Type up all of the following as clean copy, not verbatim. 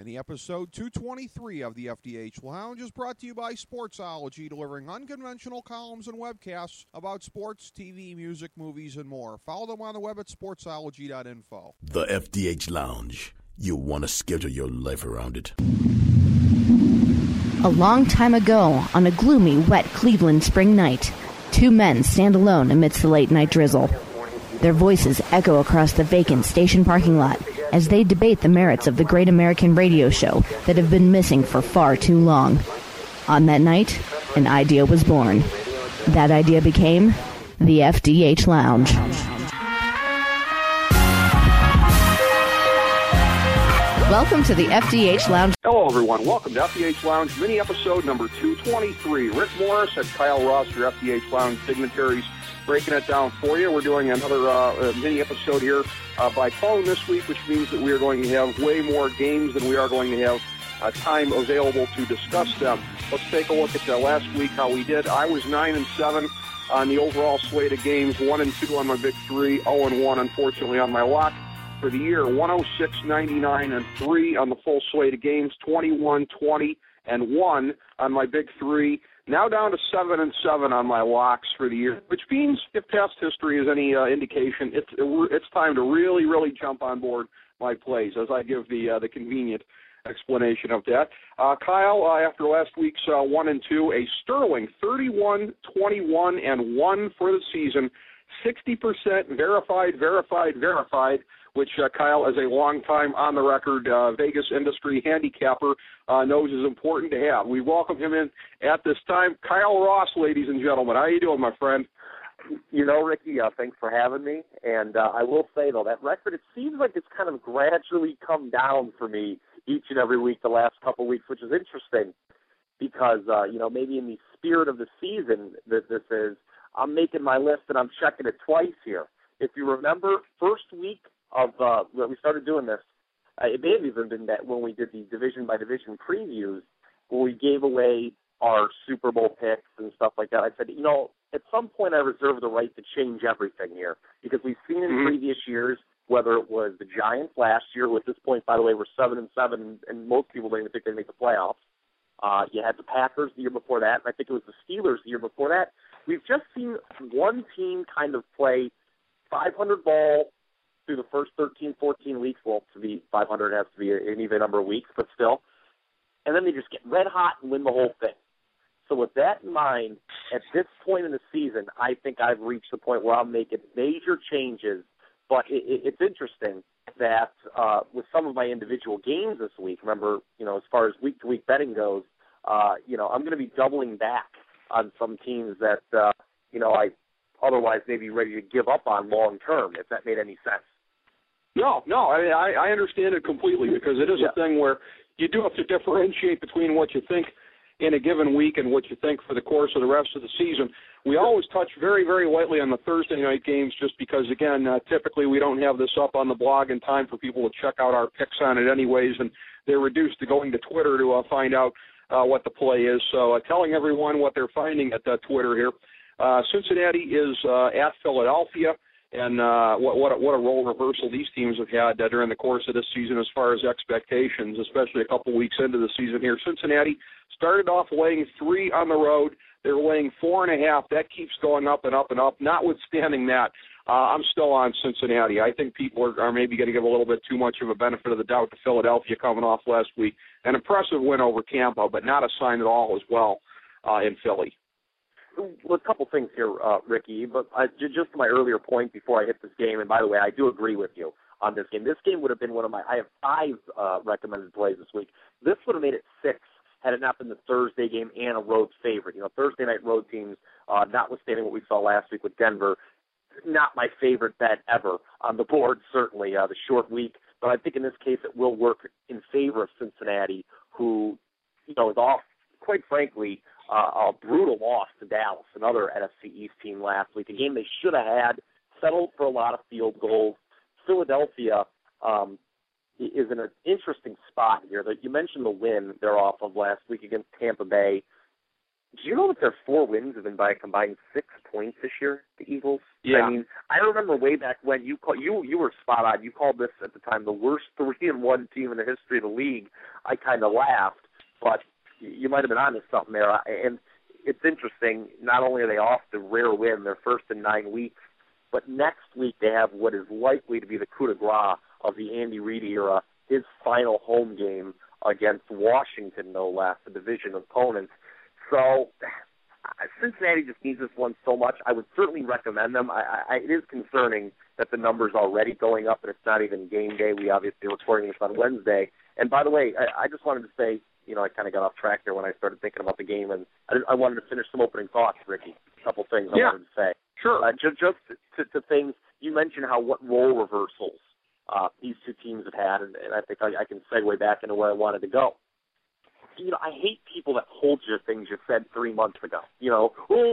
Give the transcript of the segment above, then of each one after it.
Mini episode 223 of the FDH Lounge is brought to you by Sportsology, delivering unconventional columns and webcasts about sports, TV, music, movies, and more. Follow them on the web at sportsology.info. The FDH Lounge. You want to schedule your life around it. A long time ago, on a gloomy, wet Cleveland spring night, two men stand alone amidst the late-night drizzle. Their voices echo across the vacant station parking lot as they debate the merits of the great American radio show that have been missing for far too long. On that night, an idea was born. That idea became the FDH Lounge. Welcome to the FDH Lounge. Hello, everyone. Welcome to FDH Lounge, mini episode number 223. Rick Morris and Kyle Ross, your FDH Lounge dignitaries, breaking it down for you. We're doing another mini episode here by phone this week, which means that we are going to have way more games than we are going to have time available to discuss them. Let's take a look at last week, how we did. I was 9-7 on the overall slate of games, 1-2 on my big three, 0-1, unfortunately, on my lock. For the year, 106, 99, and 3 on the full slate of games, 21, 20, and 1 on my big three. Now down to 7-7 on my locks for the year, which means if past history is any indication, it's time to really, really jump on board my plays as I give the convenient explanation of that. Kyle, after last week's 1-2, a sterling 31, 21, and 1 for the season, 60% verified, which Kyle, as a long-time on-the-record Vegas industry handicapper, knows is important to have. We welcome him in at this time. Kyle Ross, ladies and gentlemen. How you doing, my friend? You know, Ricky, thanks for having me. And I will say, though, that record, it seems like it's kind of gradually come down for me each and every week the last couple of weeks, which is interesting because, maybe in the spirit of the season that this is, I'm making my list and I'm checking it twice here. If you remember, first week of when we started doing this, it may have even been that when we did the division-by-division previews, where we gave away our Super Bowl picks and stuff like that. I said, at some point I reserve the right to change everything here because we've seen in previous years, whether it was the Giants last year, who at this point, by the way, we're 7-7, and most people don't even think they make the playoffs. You had the Packers the year before that, and I think it was the Steelers the year before that. We've just seen one team kind of play 500 ball through the first 13, 14 weeks. Well, to be 500, it has to be an even number of weeks, but still. And then they just get red hot and win the whole thing. So with that in mind, at this point in the season, I think I've reached the point where I'm making major changes. But it's interesting that with some of my individual games this week, remember, as far as week-to-week betting goes, I'm going to be doubling back on some teams that, I otherwise may be ready to give up on long-term, if that made any sense. No, I understand it completely because it is a thing where you do have to differentiate between what you think in a given week and what you think for the course of the rest of the season. We always touch very, very lightly on the Thursday night games just because, again, typically we don't have this up on the blog in time for people to check out our picks on it anyways, and they're reduced to going to Twitter to find out what the play is. So telling everyone what they're finding at Twitter here. Cincinnati is at Philadelphia, and what a role reversal these teams have had during the course of this season as far as expectations, especially a couple weeks into the season here. Cincinnati started off laying 3 on the road. They're laying 4.5. That keeps going up and up and up. Notwithstanding that, I'm still on Cincinnati. I think people are maybe going to give a little bit too much of a benefit of the doubt to Philadelphia coming off last week. An impressive win over Tampa, but not a sign at all as well in Philly. Well, a couple things here, Ricky, but just to my earlier point before I hit this game, and by the way, I do agree with you on this game. This game would have been one of I have 5 recommended plays this week. This would have made it 6 had it not been the Thursday game and a road favorite. Thursday night road teams, notwithstanding what we saw last week with Denver, not my favorite bet ever on the board, certainly, the short week. But I think in this case it will work in favor of Cincinnati, who, is off, quite frankly, a brutal loss to Dallas, another NFC East team last week, a game they should have had, settled for a lot of field goals. Philadelphia is in an interesting spot here. You mentioned the win they're off of last week against Tampa Bay. Do you know that their 4 wins have been by a combined 6 points this year, the Eagles? Yeah. I mean, I remember way back when you were spot on. You called this at the time the worst 3-1 team in the history of the league. I kind of laughed, but you might have been onto something there. And it's interesting, not only are they off the rare win, they're first in 9 weeks, but next week they have what is likely to be the coup de grace of the Andy Reid era, his final home game against Washington, no less, a division opponent. So Cincinnati just needs this one so much. I would certainly recommend them. It is concerning that the number's already going up, and it's not even game day. We obviously are recording this on Wednesday. And by the way, I just wanted to say, I kind of got off track there when I started thinking about the game, and I wanted to finish some opening thoughts, Ricky. A couple things I wanted to say. Sure. Just to things, you mentioned what role reversals these two teams have had, and I think I can segue back into where I wanted to go. I hate people that hold you to things you said 3 months ago. You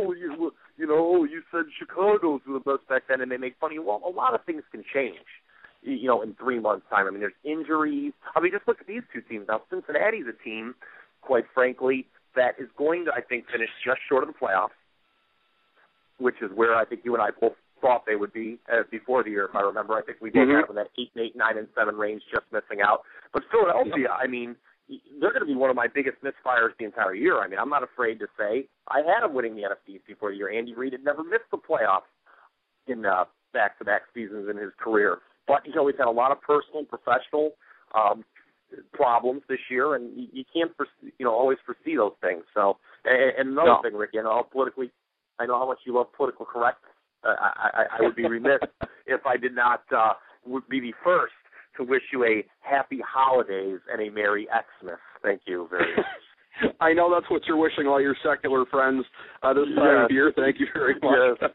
said Chicago's were the best back then, and they make fun of you. Well, a lot of things can change, in 3 months' time. I mean, there's injuries. I mean, just look at these two teams. Now, Cincinnati's a team, quite frankly, that is going to, I think, finish just short of the playoffs, which is where I think you and I both thought they would be before the year, if I remember. I think we both had them in that 8-8, 9-7 range, just missing out. But Philadelphia, I mean, they're going to be one of my biggest misfires the entire year. I mean, I'm not afraid to say I had them winning the NFC East before the year. Andy Reid had never missed the playoffs in back-to-back seasons in his career. But he's always had a lot of personal and professional problems this year, and you can't always foresee those things. So, and another thing, Rick, politically, I know how much you love political correctness. I would be remiss if I did not would be the first to wish you a happy holidays and a Merry Xmas. Thank you very much. I know that's what you're wishing all your secular friends this time of year. Thank you very much.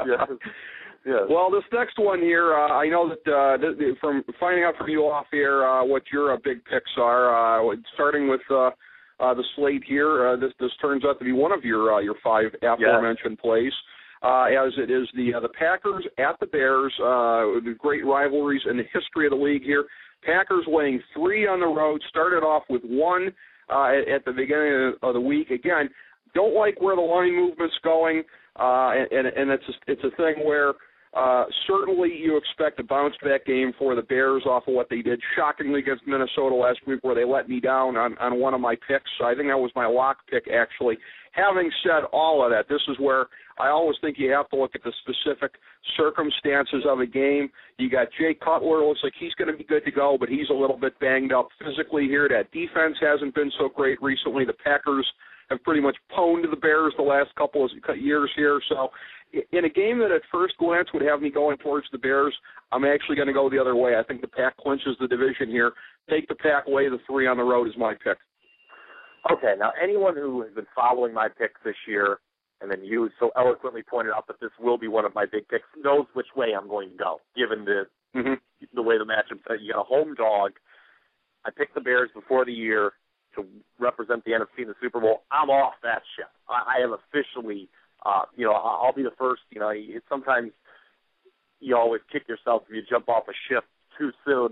Yes. Well, this next one here, I know that from finding out from you off air what your big picks are, starting with the slate here, this turns out to be one of your 5 aforementioned plays. As it is the Packers at the Bears, the great rivalries in the history of the league here. Packers laying 3 on the road, started off with 1 at the beginning of the week. Again, don't like where the line movement's going, and it's a thing where certainly you expect a bounce-back game for the Bears off of what they did shockingly against Minnesota last week, where they let me down on one of my picks. I think that was my lock pick, actually. Having said all of that, this is where I always think you have to look at the specific circumstances of a game. You got Jay Cutler. Looks like he's going to be good to go, but he's a little bit banged up physically here. That defense hasn't been so great recently. The Packers have pretty much pwned the Bears the last couple of years here. So in a game that at first glance would have me going towards the Bears, I'm actually going to go the other way. I think the Pack clinches the division here. Take the Pack, lay the 3 on the road is my pick. Okay, now anyone who has been following my picks this year, and then you so eloquently pointed out that this will be one of my big picks, knows which way I'm going to go, given the way the matchup. You got a home dog. I picked the Bears before the year to represent the NFC in the Super Bowl. I'm off that ship. I am officially, I'll be the first. Sometimes you always kick yourself if you jump off a ship too soon.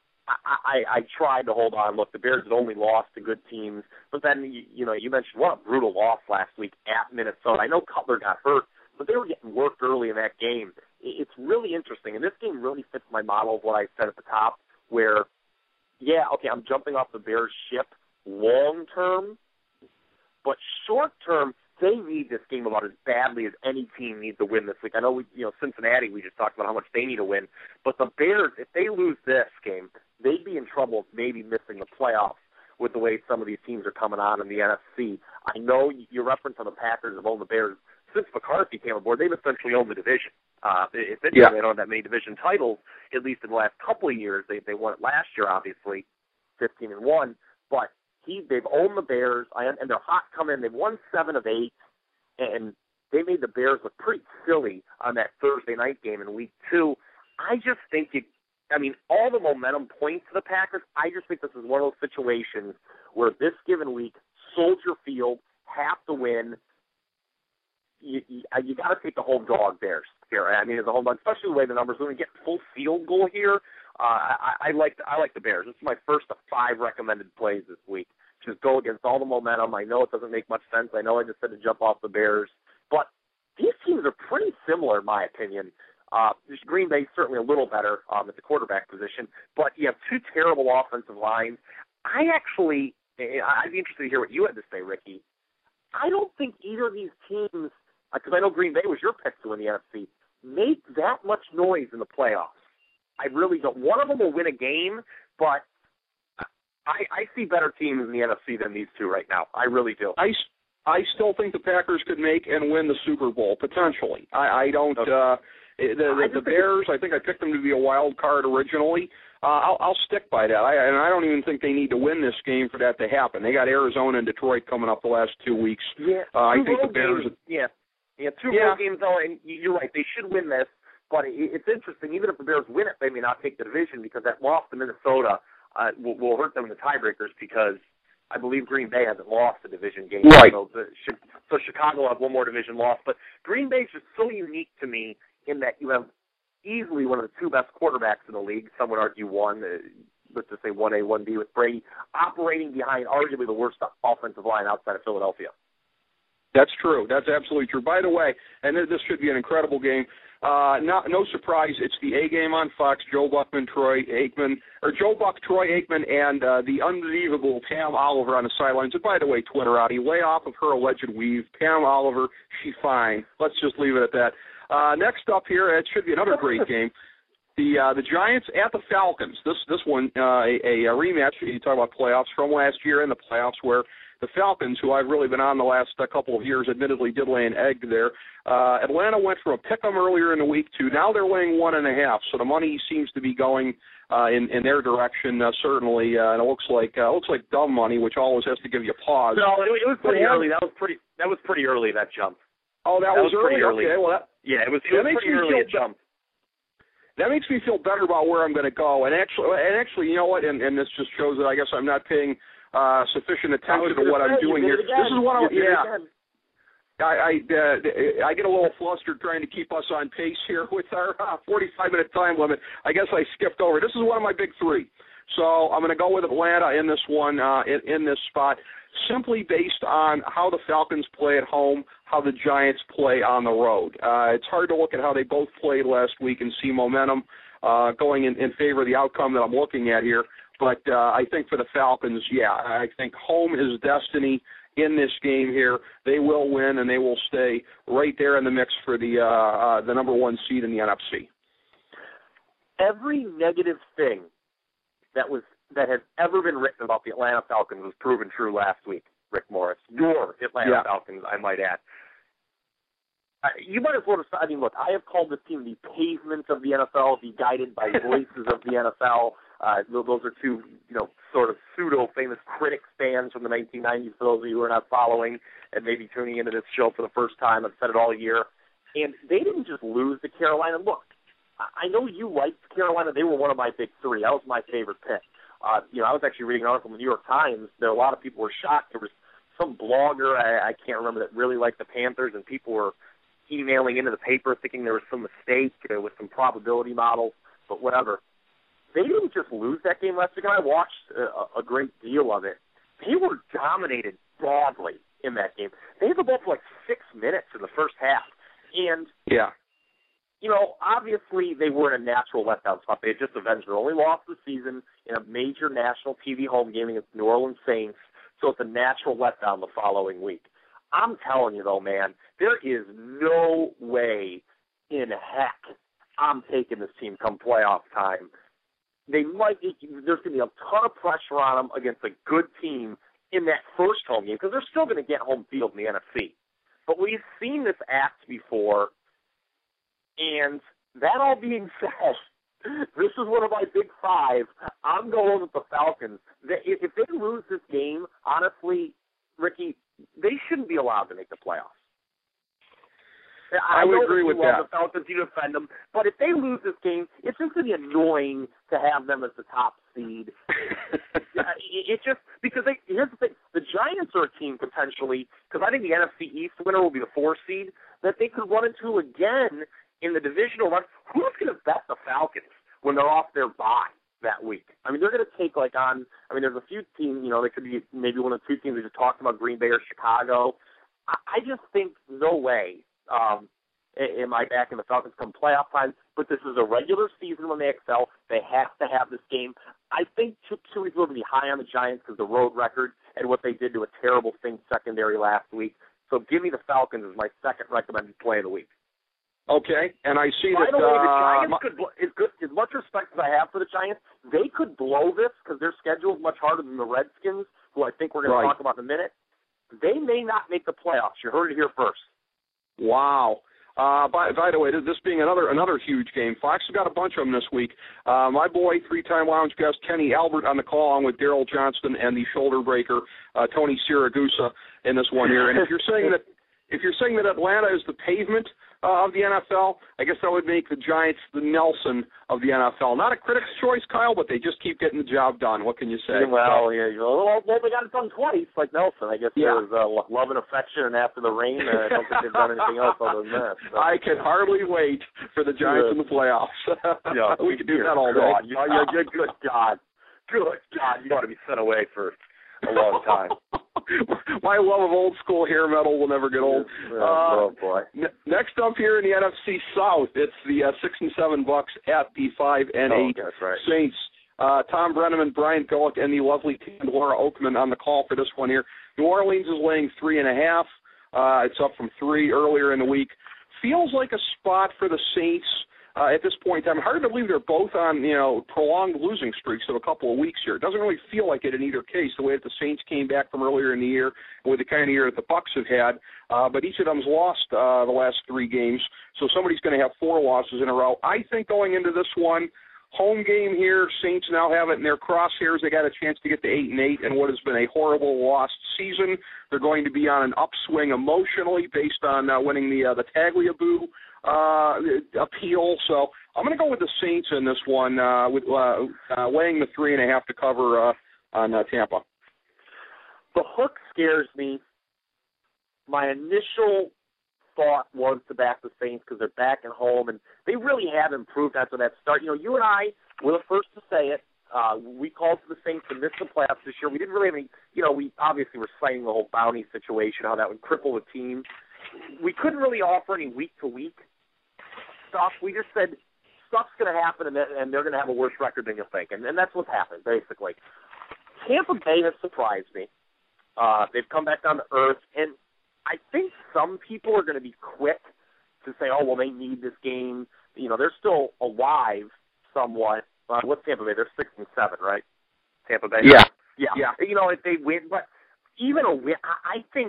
I tried to hold on. Look, the Bears had only lost to good teams, but then you mentioned what a brutal loss last week at Minnesota. I know Cutler got hurt, but they were getting worked early in that game. It's really interesting, and this game really fits my model of what I said at the top, where I'm jumping off the Bears ship long term, but short term they need this game about as badly as any team needs to win this week. I know Cincinnati, we just talked about how much they need to win, but the Bears, if they lose this game, they'd be in trouble maybe missing the playoffs with the way some of these teams are coming on in the NFC. I know your reference on the Packers have owned the Bears since McCarthy came aboard. They've essentially owned the division. If they don't have that many division titles, at least in the last couple of years. They won it last year, obviously, 15-1, but they've owned the Bears, and they're hot coming in. They've won 7 of 8, and they made the Bears look pretty silly on that Thursday night game in Week 2. I just think all the momentum points to the Packers. I just think this is one of those situations where this given week, Soldier Field, have to win. You got to take the home dog Bears here. I mean, as a home dog, especially the way the numbers when we get full field goal here. I like the Bears. This is my first of 5 recommended plays this week. just go against all the momentum. I know it doesn't make much sense. I know I just said to jump off the Bears. But these teams are pretty similar, in my opinion. Green Bay's certainly a little better at the quarterback position, but you have two terrible offensive lines. I'd be interested to hear what you had to say, Ricky. I don't think either of these teams, because I know Green Bay was your pick to win the NFC, make that much noise in the playoffs. I really don't. One of them will win a game, but I see better teams in the NFC than these two right now. I really do. I still think the Packers could make and win the Super Bowl, potentially. I don't. Okay. The Bears, I think I picked them to be a wild card originally. I'll stick by that. I don't even think they need to win this game for that to happen. They got Arizona and Detroit coming up the last 2 weeks. Yeah, I think the Bears. Two road games though, and you're right. They should win this, but it's interesting. Even if the Bears win it, they may not take the division because that loss to Minnesota will hurt them in the tiebreakers because I believe Green Bay hasn't lost a division game. Right. So Chicago will have one more division loss. But Green Bay is just so unique to me in that you have easily one of the two best quarterbacks in the league. Some would argue one, let's just say 1A, 1B with Brady, operating behind arguably the worst offensive line outside of Philadelphia. That's true. That's absolutely true. By the way, and this should be an incredible game. No surprise, it's the A game on Fox. Joe Buck, Troy Aikman, and the unbelievable Pam Oliver on the sidelines. And by the way, Twitterati, lay off of her alleged weave. Pam Oliver, she fine. Let's just leave it at that. Next up here, it should be another great game. The Giants at the Falcons. This one, a rematch. You talk about playoffs from last year in the playoffs where the Falcons, who I've really been on the last couple of years, admittedly did lay an egg there. Atlanta went from a pick-em earlier in the week to now they're laying 1.5. So the money seems to be going in their direction, certainly. And it looks like dumb money, which always has to give you pause. No, it was pretty early. That was pretty early, that jump. Oh, that was pretty early. Okay, well, it was pretty early a jump. That makes me feel better about where I'm going to go. And actually, you know what? And this just shows that I guess I'm not paying sufficient attention to what I'm doing here. This is what I get a little flustered trying to keep us on pace here with our 45-minute time limit. I guess I skipped over. This is one of my big three. So I'm going to go with Atlanta in this one, in this spot, simply based on how the Falcons play at home, how the Giants play on the road. It's hard to look at how they both played last week and see momentum going in favor of the outcome that I'm looking at here. But I think for the Falcons, I think home is destiny in this game here. They will win, and they will stay right there in the mix for the number one seed in the NFC. Every negative thing that has ever been written about the Atlanta Falcons was proven true last week, Rick Morris. Your Atlanta Falcons, I might add. You might as well have, I mean, look, I have called this team the pavement of the NFL, the guided by voices of the NFL. Those are two, sort of pseudo-famous critics fans from the 1990s, for those of you who are not following and maybe tuning into this show for the first time. I've said it all year. And they didn't just lose to Carolina. Look, I know you liked Carolina. They were one of my big three. That was my favorite pick. I was actually reading an article in the New York Times. There a lot of people were shocked. There was some blogger, I can't remember, that really liked the Panthers, and people were emailing into the paper thinking there was some mistake with some probability models, but whatever. They didn't just lose that game last week, and I watched a great deal of it. They were dominated badly in that game. They had the ball for like 6 minutes in the first half. And, obviously they were in a natural letdown spot. They had just avenged their only loss of the season in a major national TV home game against New Orleans Saints, so it's a natural letdown the following week. I'm telling you, though, man, there is no way in heck I'm taking this team come playoff time. There's going to be a ton of pressure on them against a good team in that first home game because they're still going to get home field in the NFC. But we've seen this act before, and that all being said, this is one of my big five. I'm going with the Falcons. If they lose this game, honestly, Ricky, they shouldn't be allowed to make the playoffs. I would agree with that. The Falcons, you defend them, but if they lose this game, it's just going to be annoying to have them as the top seed. It just because here's the thing: the Giants are a team potentially, because I think the NFC East winner will be the 4 seed that they could run into again in the divisional run. Who's going to bet the Falcons when they're off their bye that week? I mean, they're going to take there's a few teams, they could be maybe one of the two teams we just talked about, Green Bay or Chicago. I just think no way am I backing the Falcons come playoff time, but this is a regular season when they excel. They have to have this game. I think two weeks will be high on the Giants because of the road record and what they did to a terrible Saints secondary last week. So give me the Falcons as my second recommended play of the week. Okay, and I see By that. By the way, the Giants as much respect as I have for the Giants, they could blow this because their schedule is much harder than the Redskins, who I think we're going to talk about in a minute. They may not make the playoffs. You heard it here first. Wow. By the way, this being another huge game, Fox has got a bunch of them this week. My boy, three-time lounge guest Kenny Albert on the call, on with Daryl Johnston and the shoulder breaker Tony Siragusa in this one here. And if you're saying that Atlanta is the pavement of the NFL, I guess that would make the Giants the Nelson of the NFL. Not a critic's choice, Kyle, but they just keep getting the job done. What can you say? Well, they got it done twice, like Nelson. I guess there was love and affection, and after the rain, I don't think they've done anything else other than that. So. I can hardly wait for the Giants in the playoffs. We can do that all day. Good God. You ought to be sent away for a long time. My love of old school hair metal will never get old. Oh boy! Next up here in the NFC South, it's the 6 and 7 Bucks at the 5 and 8 Saints. Tom Brenneman, Brian Gullick, and the lovely team Laura Oakman on the call for this one here. New Orleans is laying 3.5. It's up from 3 earlier in the week. Feels like a spot for the Saints. At this point in time, hard to believe they're both on, prolonged losing streaks of a couple of weeks here. It doesn't really feel like it in either case, the way that the Saints came back from earlier in the year and with the kind of year that the Bucs have had. But each of them's lost the last 3 games, so somebody's going to have 4 losses in a row. I think going into this one, home game here, Saints now have it in their crosshairs. They got a chance to get to 8 and 8 in what has been a horrible lost season. They're going to be on an upswing emotionally based on winning the Tagliabue appeal. So I'm going to go with the Saints in this one, with laying the 3.5 to cover on Tampa. The hook scares me. My initial thought was to back the Saints because they're back at home, and they really have improved after that start. You and I were the first to say it. We called for the Saints to miss the playoffs this year. We didn't really have any, we obviously were citing the whole bounty situation, how that would cripple the team. We couldn't really offer any week-to-week stuff. We just said stuff's going to happen, and they're going to have a worse record than you think. And that's what's happened, basically. Tampa Bay has surprised me. They've come back down to earth, and I think some people are going to be quick to say, oh, well, they need this game. They're still alive somewhat. What's Tampa Bay? They're 6 and 7, right? Tampa Bay? Yeah. If they win, but even a win, I think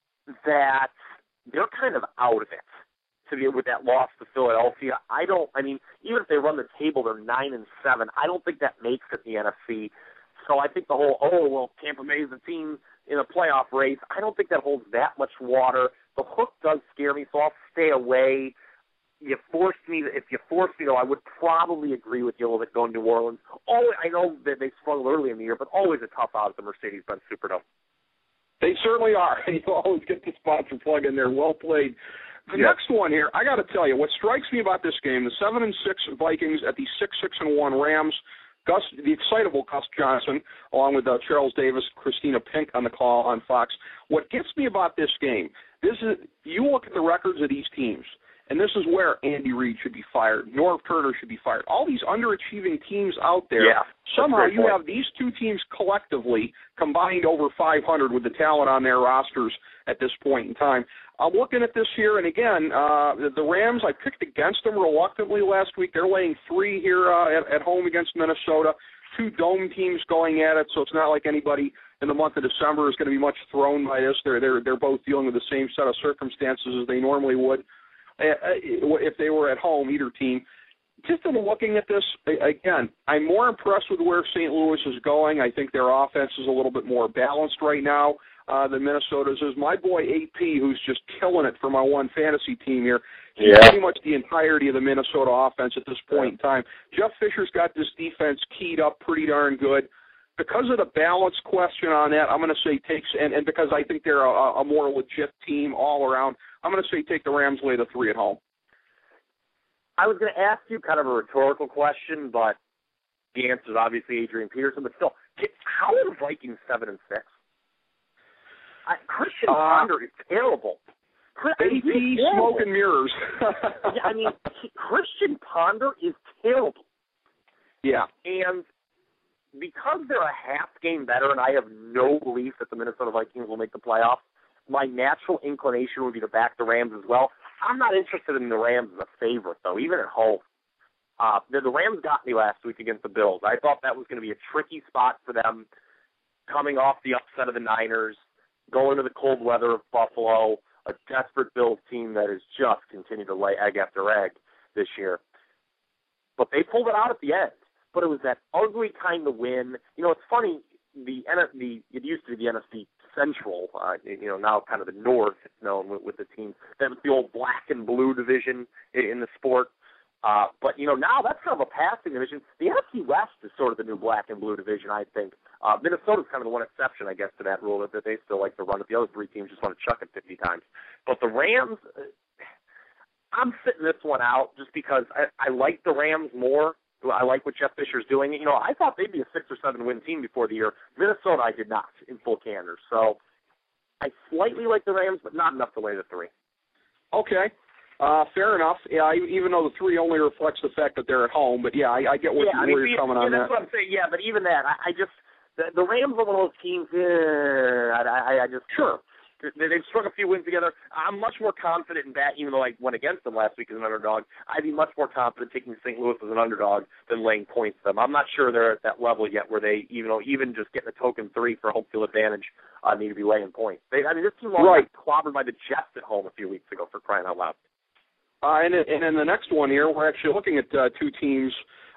that they're kind of out of it to be with that loss to Philadelphia. Even if they run the table, they're 9 and 7. I don't think that makes it the NFC. So I think the whole, Tampa Bay is the team in a playoff race, I don't think that holds that much water. The hook does scare me, so I'll stay away. If you force me, though, I would probably agree with you a little bit going to New Orleans. I know that they struggled early in the year, but always a tough out at the Mercedes-Benz Superdome. They certainly are. You always get the sponsor plug in there. Well played. The next one here, I got to tell you, what strikes me about this game, the 7 and 6 Vikings at the 6 and 1 Rams. The excitable Gus Johnson, along with Charles Davis, Christina Pink on the call on Fox. What gets me about this game, you look at the records of these teams, and this is where Andy Reid should be fired, Norv Turner should be fired. All these underachieving teams out there, somehow you have these two teams collectively combined over 500 with the talent on their rosters at this point in time. I'm looking at this here, and again, the Rams, I picked against them reluctantly last week. They're laying 3 here at home against Minnesota. 2 dome teams going at it, so it's not like anybody in the month of December is going to be much thrown by this. They're both dealing with the same set of circumstances as they normally would if they were at home, either team. Just in looking at this, again, I'm more impressed with where St. Louis is going. I think their offense is a little bit more balanced right now than Minnesota's is. My boy AP, who's just killing it for my one fantasy team here, he's pretty much the entirety of the Minnesota offense at this point in time. Jeff Fisher's got this defense keyed up pretty darn good. Because of the balance question on that, I'm going to say and because I think they're a more legit team all around, I'm going to say take the Rams, lay the 3 at home. I was going to ask you kind of a rhetorical question, but the answer is obviously Adrian Peterson, but still, how are the Vikings 7-6? Christian Ponder is terrible. AP smoke and mirrors. Yeah, I mean, Christian Ponder is terrible. Yeah. And because they're a half game better, and I have no belief that the Minnesota Vikings will make the playoffs, my natural inclination would be to back the Rams as well. I'm not interested in the Rams as a favorite, though, even at home. The Rams got me last week against the Bills. I thought that was going to be a tricky spot for them, coming off the upset of the Niners, going to the cold weather of Buffalo, a desperate Bills team that has just continued to lay egg after egg this year. But they pulled it out at the end. But it was that ugly kind of win. You know, it's funny, it used to be the NFC Central, now kind of the North, with the team. That was the old black and blue division in the sport. But, now that's kind of a passing division. The NFC West is sort of the new black and blue division, I think. Minnesota's kind of the one exception, I guess, to that rule, that they still like to run it. The other three teams just want to chuck it 50 times. But the Rams, I'm sitting this one out just because I like the Rams more. I like what Jeff Fisher's doing. I thought they'd be a 6 or 7 win team before the year. Minnesota, I did not, in full candor. So I slightly like the Rams, but not enough to lay the 3. Okay. Fair enough. Yeah, even though the 3 only reflects the fact that they're at home, but yeah, I get where you're coming on that. That's what I'm saying. Yeah, but even that, I just the Rams are one of those teams. I just sure. They've struck a few wins together. I'm much more confident in that, even though I went against them last week as an underdog. I'd be much more confident taking St. Louis as an underdog than laying points to them. I'm not sure they're at that level yet where they, even just getting a token 3 for home field advantage, need to be laying points. This team got clobbered by the Jets at home a few weeks ago, for crying out loud. And in the next one here, we're actually looking at 2 teams,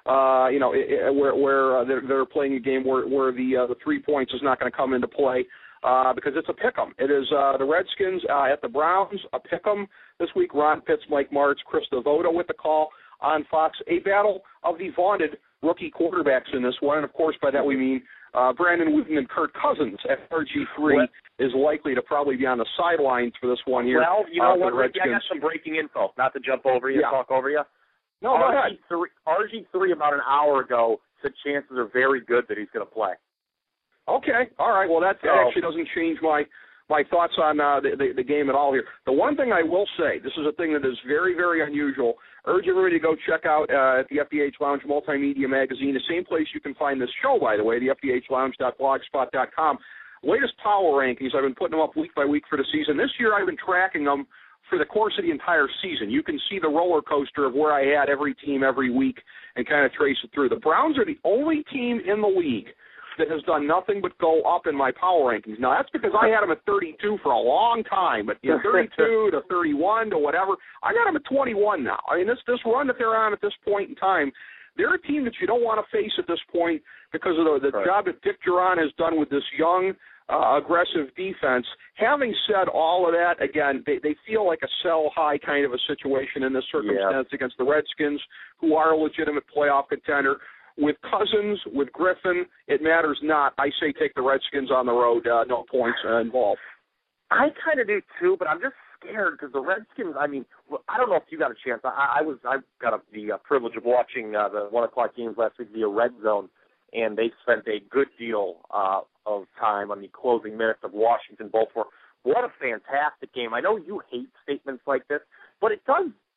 where they're playing a game where the 3 points is not going to come into play. Because it's a pick'em. It is the Redskins at the Browns, a pick'em this week. Ron Pitts, Mike Martz, Chris Devoto with the call on Fox. A battle of the vaunted rookie quarterbacks in this one. And, of course, by that we mean Brandon Wooten and Kirk Cousins at RG3 is likely to probably be on the sidelines for this one here. Well, you know what, Ricky, I got some breaking info. Not to jump over you, talk over you. No, go ahead. RG3 about an hour ago said chances are very good that he's going to play. Okay, all right. Well, that actually doesn't change my thoughts on the game at all here. The one thing I will say, this is a thing that is very, very unusual. Urge everybody to go check out at the FDH Lounge Multimedia Magazine, the same place you can find this show, by the way, the FDHLounge.blogspot.com. Latest power rankings, I've been putting them up week by week for the season. This year I've been tracking them for the course of the entire season. You can see the roller coaster of where I had every team every week and kind of trace it through. The Browns are the only team in the league that has done nothing but go up in my power rankings. Now, that's because I had them at 32 for a long time, but 32 to 31 to whatever. I got them at 21 now. I mean, this run that they're on at this point in time, they're a team that you don't want to face at this point because of the job that Dick Duran has done with this young, aggressive defense. Having said all of that, again, they feel like a sell-high kind of a situation in this circumstance against the Redskins, who are a legitimate playoff contender. With Cousins, with Griffin, it matters not. I say take the Redskins on the road, no points involved. I kind of do too, but I'm just scared because the Redskins, I mean, I don't know if you got a chance. I got the privilege of watching the 1 o'clock games last week via Red Zone, and they spent a good deal of time on the closing minutes of Washington-Baltimore. What a fantastic game. I know you hate statements like this, but it's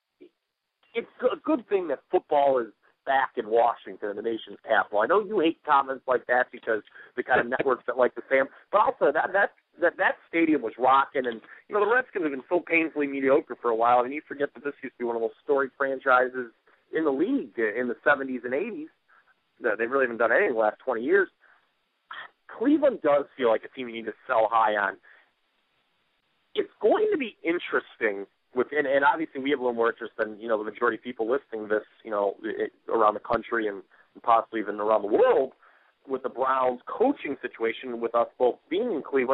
a good thing that football is back in Washington, the nation's capital. I know you hate comments like that because the kind of networks that like the Sam, but also that stadium was rocking, and the Redskins have been so painfully mediocre for a while, and you forget that this used to be one of those storied franchises in the league in the 70s and 80s. They really haven't done anything in the last 20 years. Cleveland does feel like a team you need to sell high on. It's going to be interesting. And obviously we have a little more interest than, the majority of people listening to this, around the country and possibly even around the world with the Browns coaching situation with us both being in Cleveland.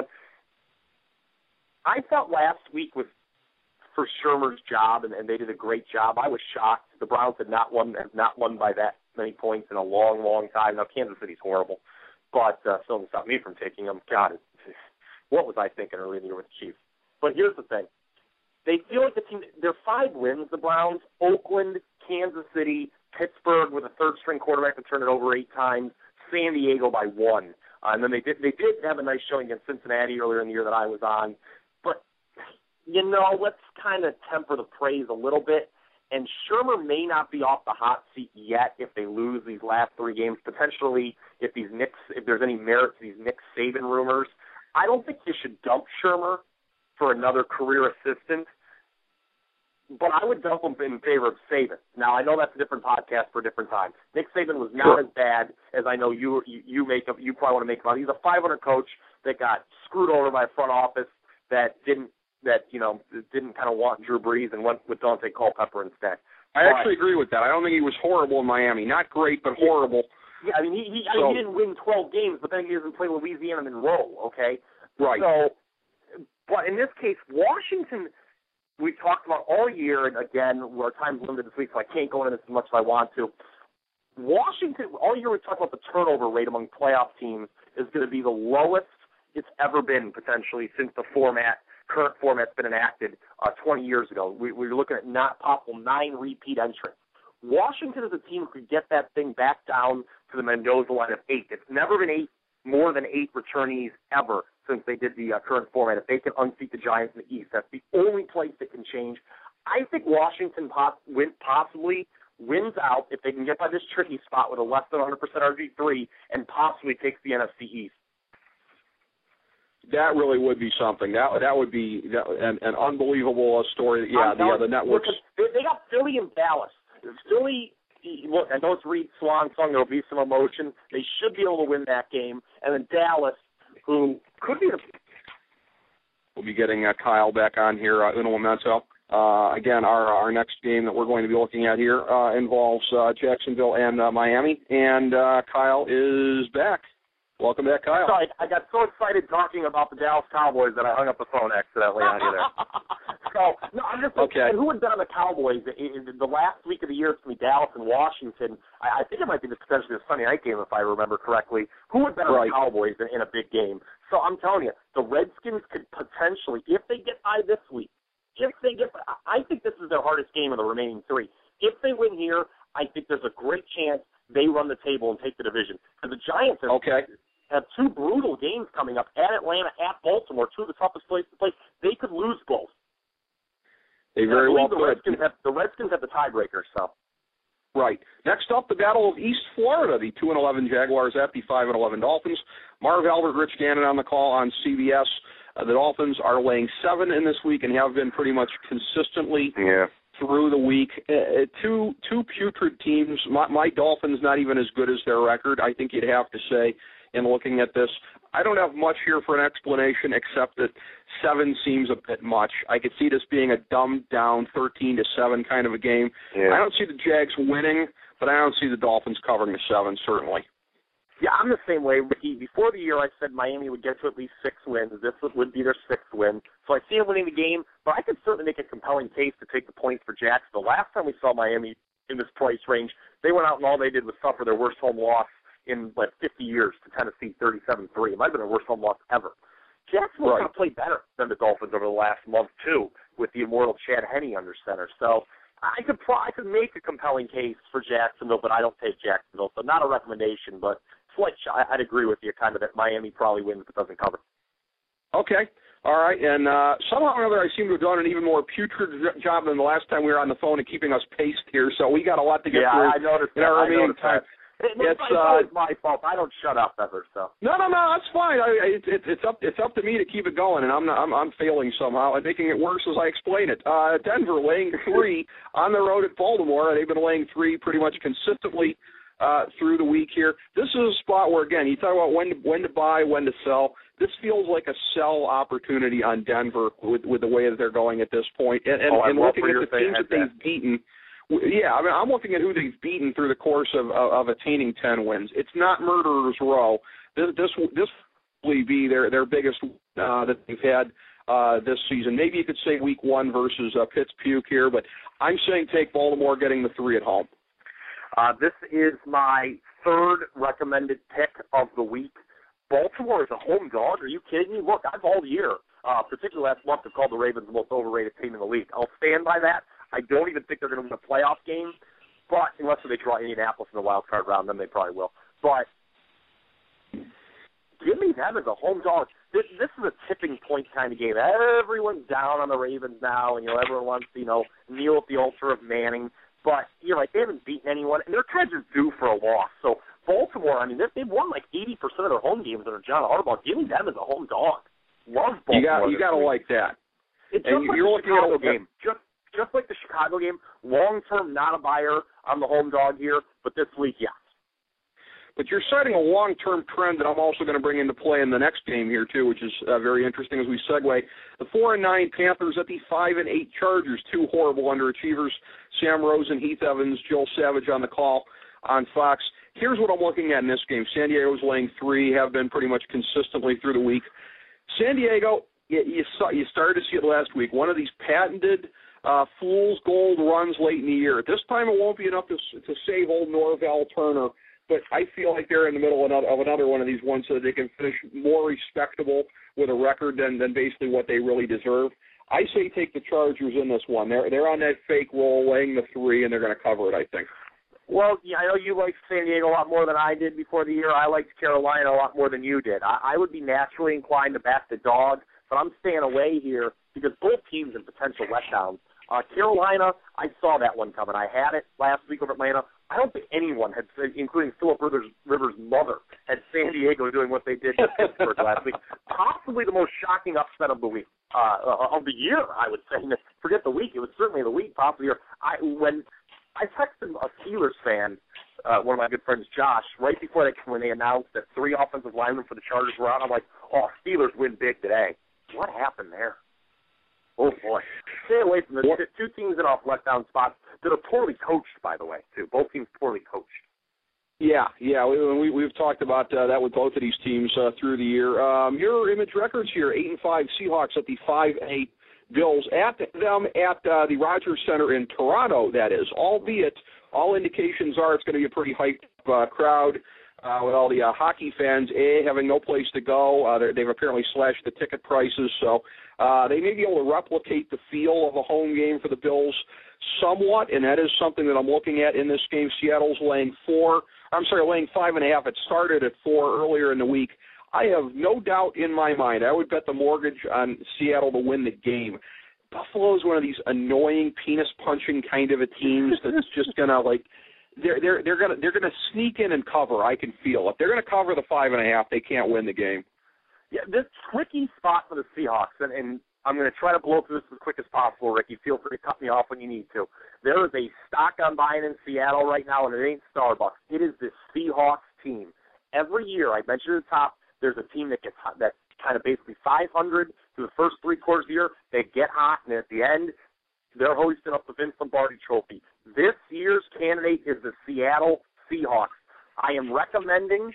I thought last week was for Shermer's job, and they did a great job. I was shocked. The Browns have not won by that many points in a long, long time. Now, Kansas City's horrible, but still doesn't stop me from taking them. God, what was I thinking early in the year with the Chiefs? But here's the thing. They feel like the team, they're 5 wins, the Browns, Oakland, Kansas City, Pittsburgh with a third-string quarterback that turned it over 8 times. San Diego by 1. And then they did have a nice showing against Cincinnati earlier in the year that I was on. But, let's kind of temper the praise a little bit. And Shermer may not be off the hot seat yet if they lose these last 3 games. Potentially, if there's any merit to these Nick Saban rumors, I don't think you should dump Shermer for another career assistant. But I would dump him in favor of Saban. Now, I know that's a different podcast for a different time. Nick Saban was not as bad as I know you probably want to make him out. He's a 500 coach that got screwed over by a front office that didn't kind of want Drew Brees and went with Dante Culpepper instead. I actually agree with that. I don't think he was horrible in Miami. Not great, but horrible. Yeah, I mean, he didn't win 12 games, but then he doesn't play Louisiana Monroe, okay? Right. So, but in this case, Washington, we talked about all year, and again, our time's limited this week, so I can't go into this as much as I want to. Washington, all year we talked about the turnover rate among playoff teams is going to be the lowest it's ever been, potentially, since the current format's been enacted 20 years ago. We're looking at not possible 9 repeat entrants. Washington is a team who could get that thing back down to the Mendoza line of 8. It's never been more than 8 returnees ever since they did the current format. If they can unseat the Giants in the East, that's the only place that can change. I think Washington possibly wins out if they can get by this tricky spot with a less than 100% RG3 and possibly takes the NFC East. That really would be something. That would be an unbelievable story. Yeah, the networks. They got Philly and Dallas. Philly, look, I know it's Reed's swan song. There will be some emotion. They should be able to win that game. And then Dallas, who could be We'll be getting Kyle back on here in a momento. Again, our next game that we're going to be looking at here involves Jacksonville and Miami. And Kyle is back. Welcome back, Kyle. Sorry, I got so excited talking about the Dallas Cowboys that I hung up the phone accidentally on you there. So, no, I'm just okay. Who would bet on the Cowboys? In the last week of the year, it's going to be Dallas and Washington. I think it might be potentially a Sunday night game, if I remember correctly. Who would bet on the Cowboys in a big game? So I'm telling you, the Redskins could potentially, if they get by this week, I think this is their hardest game of the remaining 3. If they win here, I think there's a great chance they run the table and take the division. Because the Giants have 2 brutal games coming up at Atlanta, at Baltimore, 2 of the toughest places to play. They could lose both. They very well could. The Redskins have the tiebreaker, so. Right. Next up, the Battle of East Florida, the 2-11 Jaguars at the 5-11 Dolphins. Marv Albert, Rich Gannon on the call on CBS. The Dolphins are laying 7 in this week and have been pretty much consistently through the week. Two putrid teams. My Dolphins not even as good as their record, I think you'd have to say, in looking at this. I don't have much here for an explanation except that 7 seems a bit much. I could see this being a dumbed-down 13-7 kind of a game. Yeah. I don't see the Jags winning, but I don't see the Dolphins covering the 7, certainly. Yeah, I'm the same way, Ricky. Before the year, I said Miami would get to at least 6 wins. This would be their 6th win. So I see them winning the game, but I could certainly make a compelling case to take the points for Jacksonville. Last time we saw Miami in this price range, they went out and all they did was suffer their worst home loss in 50 years to Tennessee, 37-3. It might have been their worst home loss ever. Jacksonville's going to play better than the Dolphins over the last month, too, with the immortal Chad Henne under center. So I could make a compelling case for Jacksonville, but I don't take Jacksonville. So not a recommendation, but I'd agree with you kind of that Miami probably wins but doesn't cover. Okay. All right. And somehow or another, I seem to have done an even more putrid job than the last time we were on the phone and keeping us paced here. So we got a lot to get through. I noticed in our remaining time. It's always my fault. I don't shut up ever. So no, that's fine. It's up to me to keep it going, and I'm failing somehow and making it worse as I explain it. Denver laying 3 on the road at Baltimore. They've been laying 3 pretty much consistently through the week here. This is a spot where, again, you talk about when to buy, when to sell. This feels like a sell opportunity on Denver with the way that they're going at this point. And looking at the teams that they've beaten. Yeah, I mean, I'm looking at who they've beaten through the course of attaining 10 wins. It's not Murderers Row. This will be their biggest that they've had this season. Maybe you could say week 1 versus Pittsburgh here, but I'm saying take Baltimore getting the 3 at home. This is my 3rd recommended pick of the week. Baltimore is a home dog. Are you kidding me? Look, I've all year, particularly last month, have called the Ravens the most overrated team in the league. I'll stand by that. I don't even think they're going to win a playoff game. But unless they draw Indianapolis in the wild card round, then they probably will. But give me them as a home dog. This is a tipping point kind of game. Everyone's down on the Ravens now, and everyone wants to kneel at the altar of Manning. But you're like, they haven't beaten anyone, and they're kind of just due for a loss. So Baltimore, I mean, they've won like 80% of their home games under John Harbaugh. Give me them as a home dog. Love Baltimore. You got to like that. It's just like the Chicago game. Just like the Chicago game, long-term not a buyer on the home dog here, but this week, yes. But you're citing a long-term trend that I'm also going to bring into play in the next game here, too, which is very interesting as we segue. The 4-9 Panthers at the 5-8 Chargers, two horrible underachievers. Sam Rosen, Heath Evans, Joel Savage on the call on Fox. Here's what I'm looking at in this game. San Diego's laying 3, have been pretty much consistently through the week. San Diego, you started to see it last week, one of these patented fool's gold runs late in the year. This time it won't be enough to save old Norvell Turner, but I feel like they're in the middle of another one of these ones so that they can finish more respectable with a record than basically what they really deserve. I say take the Chargers in this one. They're on that fake roll, laying the 3, and they're going to cover it, I think. Well, yeah, I know you liked San Diego a lot more than I did before the year. I liked Carolina a lot more than you did. I would be naturally inclined to back the dog, but I'm staying away here because both teams in potential letdowns. Carolina, I saw that one coming. I had it last week over Atlanta. I don't think anyone had, including Philip Rivers' mother, had San Diego doing what they did to Pittsburgh last week. Possibly the most shocking upset of the week, of the year, I would say. Forget the week. It was certainly the week, possibly. When I texted a Steelers fan, one of my good friends, Josh, right before when they announced that 3 offensive linemen for the Chargers were out. I'm like, oh, Steelers win big today. What happened there? Oh, boy. Stay away from the 2 teams in off letdown spots that are poorly coached, by the way, too. Both teams poorly coached. Yeah. We've talked about that with both of these teams through the year. Your Image Records here, 8-5 Seahawks at the 5-8 Bills at the Rogers Center in Toronto, that is, albeit all indications are it's going to be a pretty hyped crowd with all the hockey fans, having no place to go. They've apparently slashed the ticket prices, so they may be able to replicate the feel of a home game for the Bills somewhat, and that is something that I'm looking at in this game. Seattle's laying 5.5. It started at 4 earlier in the week. I have no doubt in my mind, I would bet the mortgage on Seattle to win the game. Buffalo's one of these annoying penis-punching kind of a teams that's just gonna they're gonna sneak in and cover. I can feel if they're gonna cover the 5.5, they can't win the game. Yeah, this tricky spot for the Seahawks, and I'm going to try to blow through this as quick as possible, Ricky. Feel free to cut me off when you need to. There is a stock I'm buying in Seattle right now, and it ain't Starbucks. It is the Seahawks team. Every year, I mentioned at the top, there's a team that's kind of basically 500 through the first 3 quarters of the year. They get hot, and at the end, they're hoisting up the Vince Lombardi Trophy. This year's candidate is the Seattle Seahawks. I am recommending,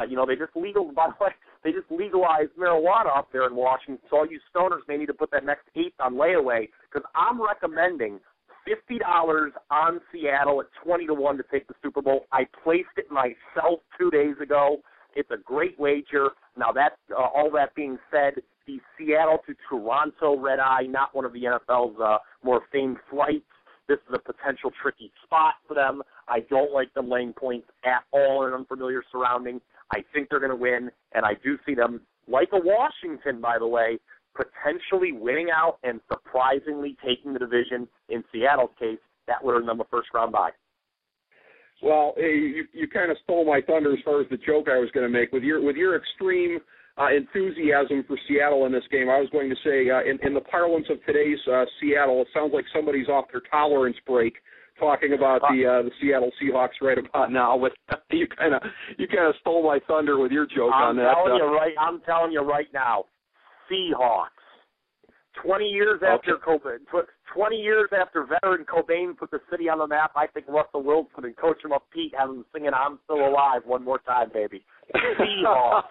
they just legalized marijuana up there in Washington, so all you stoners may need to put that next 8th on layaway, because I'm recommending $50 on Seattle at 20-1 to take the Super Bowl. I placed it myself 2 days ago. It's a great wager. Now, all that being said, the Seattle to Toronto red-eye, not one of the NFL's more famed flights. This is a potential tricky spot for them. I don't like them laying points at all in an unfamiliar surrounding. I think they're going to win, and I do see them, like a Washington, by the way, potentially winning out and surprisingly taking the division. In Seattle's case, that would earn them a first-round bye. Well, you kind of stole my thunder as far as the joke I was going to make. With your extreme enthusiasm for Seattle in this game, I was going to say, in the parlance of today's Seattle, it sounds like somebody's off their tolerance break talking about the Seattle Seahawks right about now. But you kind of stole my thunder with your joke on that. I'm telling you right now, Seahawks. 20 years after veteran Cobain put the city on the map, I think Russell Wilson and Coach him up Pete have him singing "I'm Still Alive" one more time, baby. Seahawks.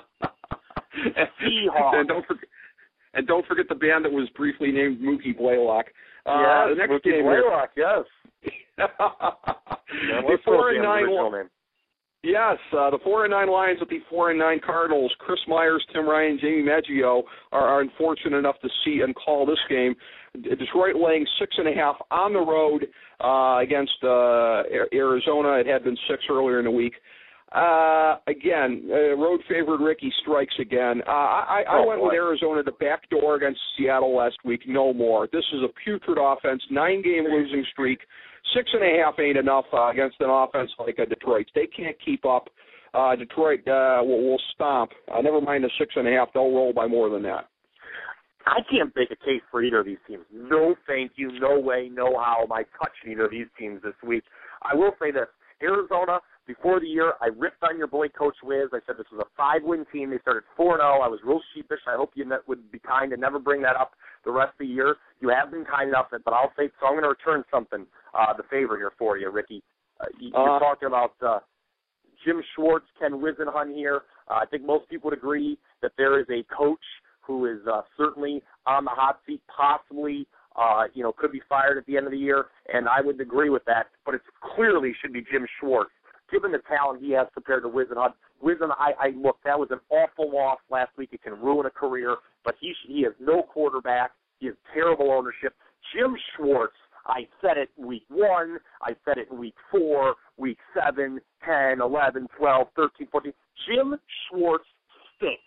Seahawks. And don't forget the band that was briefly named Mookie Blaylock. Yes, the next Mookie game Blaylock, yes. The 4-9 Yes, the 4-9 Lions with the 4-9 Cardinals. Chris Myers, Tim Ryan, Jamie Maggio are unfortunate enough to see and call this game. Detroit laying 6.5 on the road against Arizona. It had been 6 earlier in the week. Again, road favorite Ricky strikes again. I went with Arizona the back door against Seattle last week. No more. This is a putrid offense, 9-game losing streak. 6.5 ain't enough against an offense like Detroit. They can't keep up. Detroit will stomp. Never mind the 6.5. They'll roll by more than that. I can't make a case for either of these teams. No thank you, no way, no how am I touching either of these teams this week. I will say this. Arizona, before the year, I ripped on your boy Coach Wiz. I said this was a 5-win team. They started 4-0. I was real sheepish. I hope you would be kind and never bring that up the rest of the year. You have been kind enough, but I'll say so. I'm going to return something, the favor here for you, Ricky. You're talking about Jim Schwartz, Ken Whisenhunt here. I think most people would agree that there is a coach who is certainly on the hot seat, possibly could be fired at the end of the year, and I would agree with that, but it clearly should be Jim Schwartz, given the talent he has compared to Whisenhunt. Look, that was an awful loss last week. It can ruin a career, but he has no quarterback. He has terrible ownership. Jim Schwartz, I said it week 1, I said it in week 4, week 7, 10, 11, 12, 13, 14. Jim Schwartz stinks.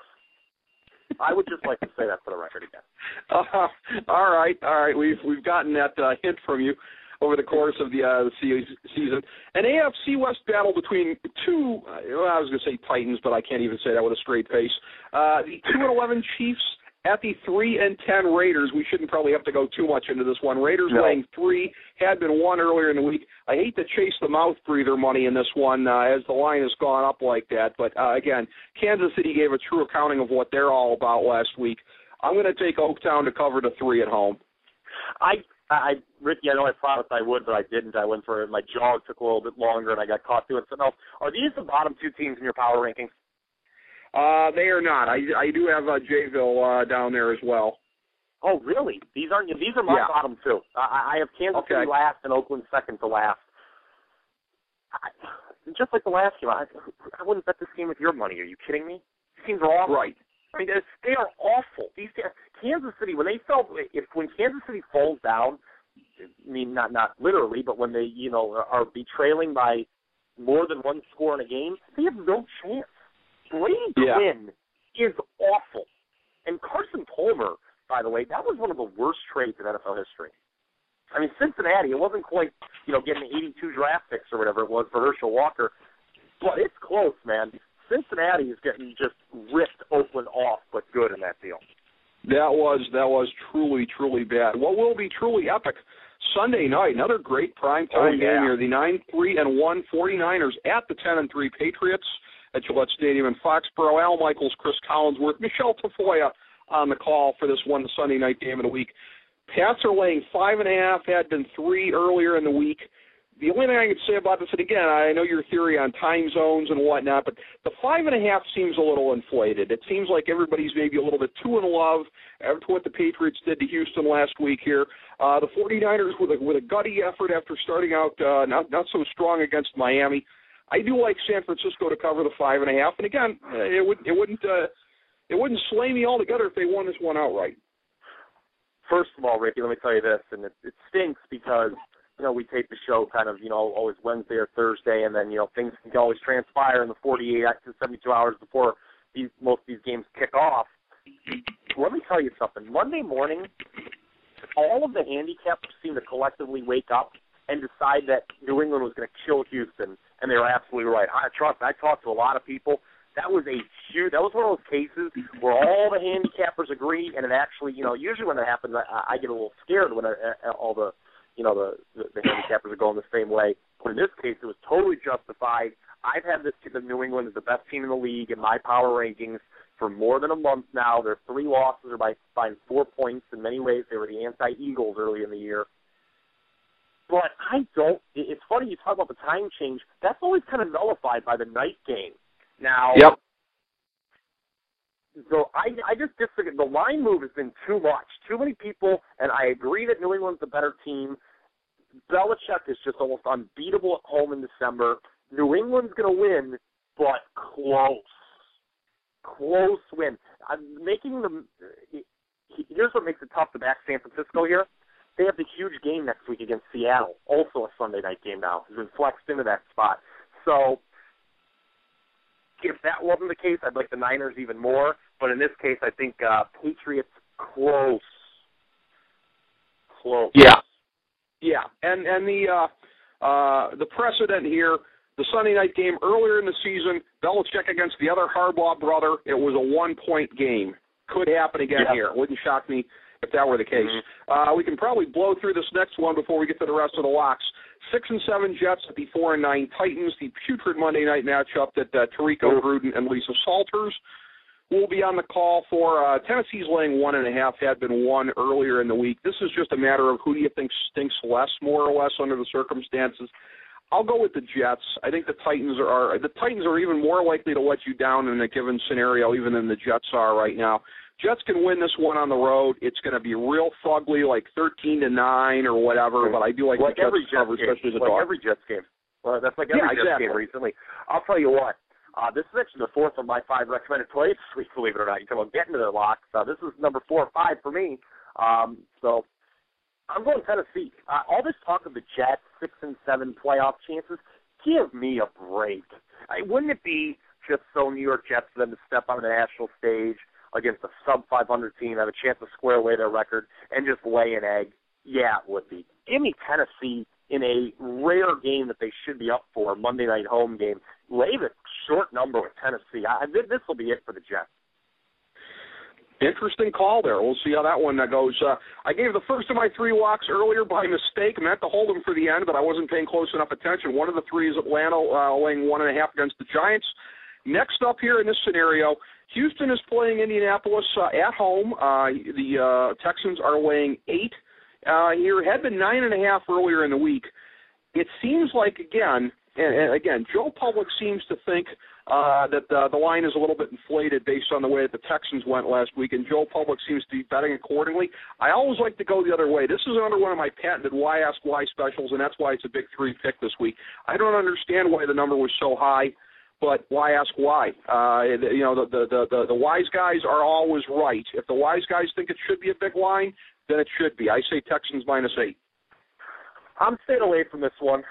I would just like to say that for the record again. All right. We've gotten that hint from you over the course of the season. An AFC West battle between two, I was going to say Titans, but I can't even say that with a straight face. The 2-11 Chiefs at the 3-10 Raiders. We shouldn't probably have to go too much into this one. Raiders laying 3, had been 1 earlier in the week. I hate to chase the mouth breather money in this one as the line has gone up like that. But, again, Kansas City gave a true accounting of what they're all about last week. I'm going to take Oaktown to cover the 3 at home. Ricky, I know I promised I would, but I didn't. I went for it. My jog took a little bit longer, and I got caught doing something else. Are these the bottom 2 teams in your power rankings? They are not. I do have Jayville down there as well. Oh, really? These are my bottom 2. I have Kansas City last and Oakland second to last. Just like the last game, I wouldn't bet this game with your money. Are you kidding me? These teams are awful. Right. I mean, they are awful. Kansas City, when Kansas City falls down, I mean, not literally, but when they are trailing by more than 1 score in a game, they have no chance. Brady Quinn is awful. And Carson Palmer, by the way, that was one of the worst trades in NFL history. I mean, Cincinnati, it wasn't quite, getting 82 draft picks or whatever it was for Herschel Walker, but it's close, man. Cincinnati is getting just ripped Oakland off, but good in that deal. That was truly, truly bad. What will be truly epic Sunday night, another great primetime game here. The 9-3-1 49ers at the 10-3 Patriots at Gillette Stadium in Foxborough. Al Michaels, Chris Collinsworth, Michelle Tafoya on the call for this one, the Sunday night game of the week. Pats are laying 5.5, had been 3 earlier in the week. The only thing I can say about this, and again, I know your theory on time zones and whatnot, but the 5.5 seems a little inflated. It seems like everybody's maybe a little bit too in love after what the Patriots did to Houston last week here. The 49ers with a gutty effort after starting out not so strong against Miami. I do like San Francisco to cover the 5.5, and again, it wouldn't slay me altogether if they won this one outright. First of all, Ricky, let me tell you this, and it stinks because we tape the show kind of, always Wednesday or Thursday, and then, things can always transpire in the 48 to 72 hours before most of these games kick off. Let me tell you something. Monday morning, all of the handicappers seem to collectively wake up and decide that New England was going to kill Houston, and they were absolutely right. I talked to a lot of people. That was that was one of those cases where all the handicappers agree, and it actually, usually when that happens, I get a little scared when all the handicappers are going the same way. But in this case, it was totally justified. I've had this team of New England as the best team in the league in my power rankings for more than a month now. Their 3 losses are by 4 points. In many ways, they were the anti-Eagles early in the year. But it's funny you talk about the time change. That's always kind of nullified by the night game. Now, so I just disagree. The line move has been too much. Too many people, and I agree that New England's the better team. Belichick is just almost unbeatable at home in December. New England's going to win, but close. Close win. I'm making them. Here's what makes it tough to back San Francisco here. They have the huge game next week against Seattle, also a Sunday night game now. It's been flexed into that spot. So if that wasn't the case, I'd like the Niners even more. But in this case, I think Patriots close. Close. Yeah. And the precedent here, the Sunday night game earlier in the season, Belichick against the other Harbaugh brother, it was a 1-point game. Could happen again here. Wouldn't shock me if that were the case. Mm-hmm. We can probably blow through this next one before we get to the rest of the locks. 6-7 Jets at the 4-9 Titans, the putrid Monday night matchup that Tirico Gruden and Lisa Salters will be on the call for. Tennessee's laying 1.5, had been 1 earlier in the week. This is just a matter of who do you think stinks less, more or less, under the circumstances. I'll go with the Jets. I think the Titans are even more likely to let you down in a given scenario even than the Jets are right now. Jets can win this one on the road. It's going to be real fugly, like 13-9 or whatever. But I do like the Jets to cover, especially the dog. Like every Jets game. Well, that's like every Jets game recently. I'll tell you what. This is actually the 4th of my 5 recommended plays this week, believe it or not. You come on, get into the locks. This is number 4 or 5 for me. So I'm going Tennessee. All this talk of the Jets, 6-7 playoff chances, give me a break. Wouldn't it be just so New York Jets for them to step on the national stage against a sub-500 team, have a chance to square away their record, and just lay an egg? Yeah, it would be. Give me Tennessee in a rare game that they should be up for, Monday night home game. Lay the short number with Tennessee. This will be it for the Jets. Interesting call there. We'll see how that one goes. I gave the first of my 3 locks earlier by mistake. Meant to hold them for the end, but I wasn't paying close enough attention. One of the 3 is Atlanta laying 1.5 against the Giants. Next up here in this scenario, Houston is playing Indianapolis at home. The Texans are laying 8 here. Had been 9.5 earlier in the week. It seems like, again, Joe Public seems to think that the line is a little bit inflated based on the way that the Texans went last week, and Joe Public seems to be betting accordingly. I always like to go the other way. This is another one of my patented Why Ask Why specials, and that's why it's a big 3 pick this week. I don't understand why the number was so high, but why ask why? The wise guys are always right. If the wise guys think it should be a big line, then it should be. I say Texans -8. I'm staying away from this one,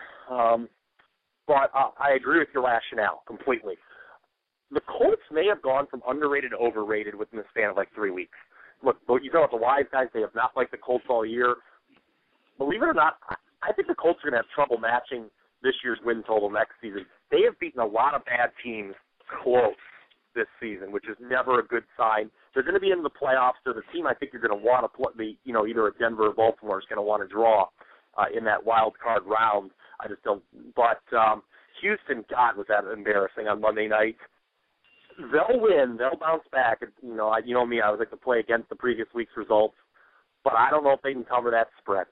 but I agree with your rationale completely. The Colts may have gone from underrated to overrated within the span of like 3 weeks. Look, you know what, the wise guys, they have not liked the Colts all year. Believe it or not, I think the Colts are going to have trouble matching this year's win total next season. They have beaten a lot of bad teams close this season, which is never a good sign. They're going to be in the playoffs. They're the team I think you're going to want to play. Either a Denver or Baltimore is going to want to draw in that wild card round. I just don't. But Houston, God, was that embarrassing on Monday night. They'll win. They'll bounce back. You know me. I always like to play against the previous week's results, but I don't know if they can cover that spread.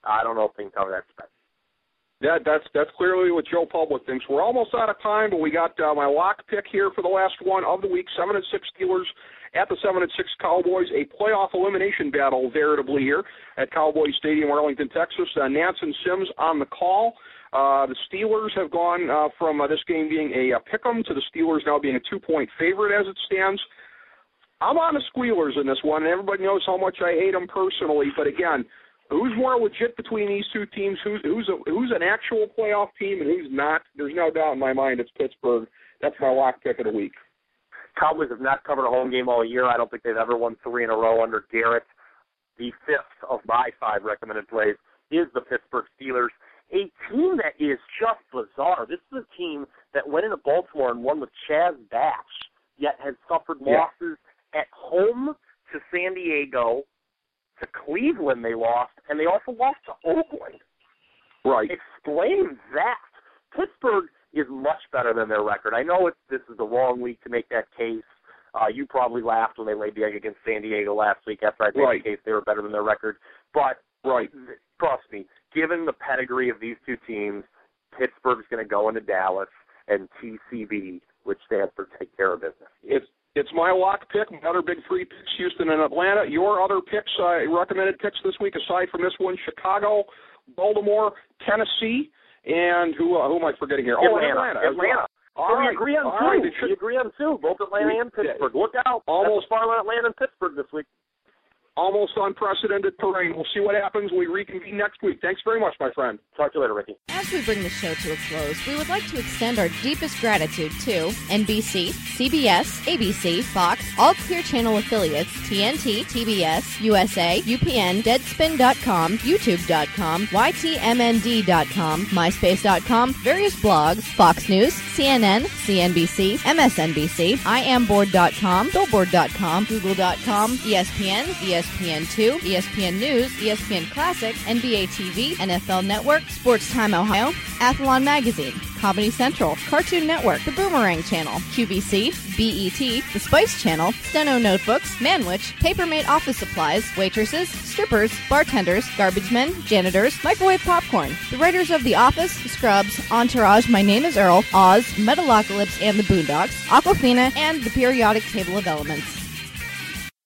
Yeah, that's clearly what Joe Public thinks. We're almost out of time, but we got my lock pick here for the last one of the week. 7-6 Steelers at the 7-6 Cowboys. A playoff elimination battle veritably here at Cowboys Stadium, Arlington, Texas. Nance and Sims on the call. The Steelers have gone from this game being a pick-em to the Steelers now being a 2-point favorite as it stands. I'm on the Squealers in this one, and everybody knows how much I hate them personally. But again, who's more legit between these two teams? Who's an actual playoff team and who's not? There's no doubt in my mind it's Pittsburgh. That's my lock pick of the week. Cowboys have not covered a home game all year. I don't think they've ever won 3 in a row under Garrett. The 5th of my 5 recommended plays is the Pittsburgh Steelers, a team that is just bizarre. This is a team that went into Baltimore and won with Chaz Batch, yet has suffered losses at home to San Diego, to Cleveland they lost, and they also lost to Oakland. Right. Explain that. Pittsburgh is much better than their record. I know this is the wrong week to make that case. You probably laughed when they laid the egg against San Diego last week after I made the case they were better than their record. But trust me, given the pedigree of these two teams, Pittsburgh's going to go into Dallas and TCB, which stands for take care of business. It's my lock pick. My other big 3 picks, Houston and Atlanta. Your other picks, recommended picks this week, aside from this one, Chicago, Baltimore, Tennessee. And who am I forgetting here? Atlanta. All right. We agree on two. We agree on two. Both Atlanta and Pittsburgh. Look out. Almost far on Atlanta and Pittsburgh this week. Almost unprecedented terrain. We'll see what happens when we reconvene next week. Thanks very much, my friend. Talk to you later, Ricky. As we bring the show to a close, we would like to extend our deepest gratitude to NBC, CBS, ABC, Fox, all Clear Channel affiliates, TNT, TBS, USA, UPN, Deadspin.com, YouTube.com, YTMND.com, MySpace.com, various blogs, Fox News, CNN, CNBC, MSNBC, IamBoard.com, Billboard.com, Google.com, ESPN, ESPN2, ESPN News, ESPN Classic, NBA TV, NFL Network, Sports Time Ohio, Athlon Magazine, Comedy Central, Cartoon Network, The Boomerang Channel, QVC, BET, The Spice Channel, Steno Notebooks, Manwich, Papermate Office Supplies, waitresses, strippers, bartenders, garbage men, janitors, microwave popcorn, the writers of The Office, Scrubs, Entourage, My Name is Earl, Oz, Metalocalypse and the Boondocks, Aquafina, and The Periodic Table of Elements.